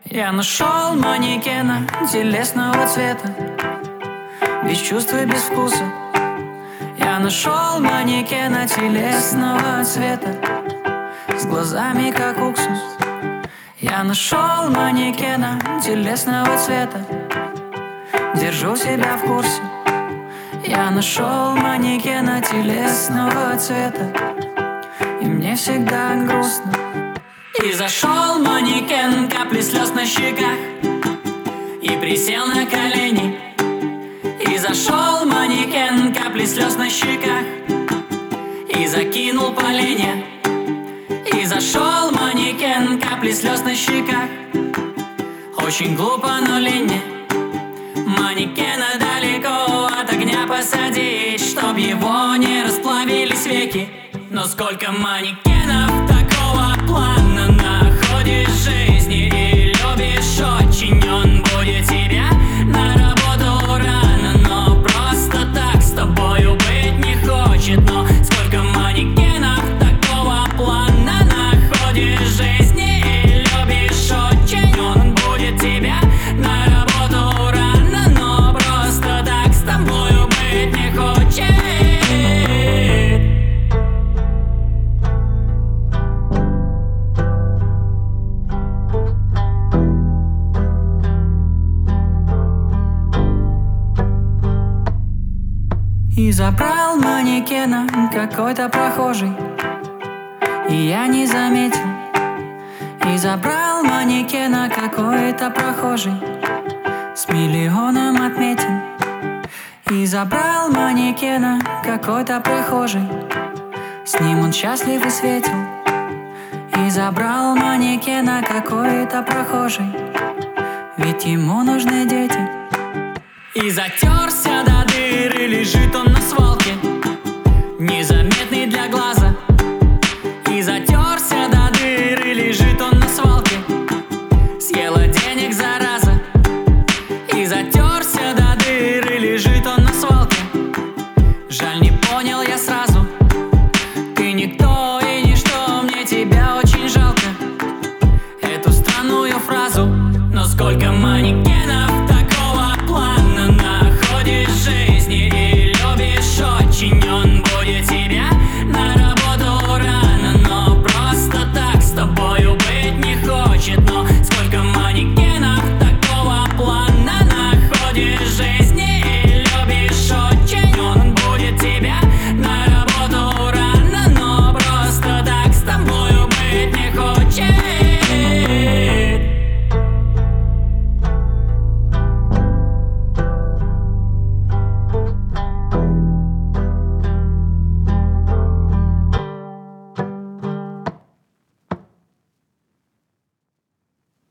Я нашел манекена телесного цвета, без чувств и без вкуса. Я нашел манекена телесного цвета, с глазами как уксус. Я нашел манекена телесного цвета, держу себя в курсе. Я нашел манекена телесного цвета, и мне всегда грустно. И зашел манекен, капли слез на щеках, и присел на колени. И зашел манекен, капли слез на щеках, и закинул поленья. И зашел манекен, капли слез на щеках. Очень глупо, но лень манекена далеко от огня посадить, чтоб его не расплавились веки. Но сколько манекенов такого плана находишь в жизни и любишь очень, он будет тебя на работу рано, но просто так с тобою быть не хочет. Но сколько манекенов такого плана находишь в жизни и любишь очень, он будет тебя на работу рано, но просто так с тобою быть не хочет. И забрал манекена какой-то прохожий, и я не заметил. И забрал манекена какой-то прохожий, с миллионом отметин. И забрал манекена какой-то прохожий, с ним он счастлив и светил. И забрал манекена какой-то прохожий, ведь ему нужны дети. И затерся до дыры, лежит он на свалке, незаметный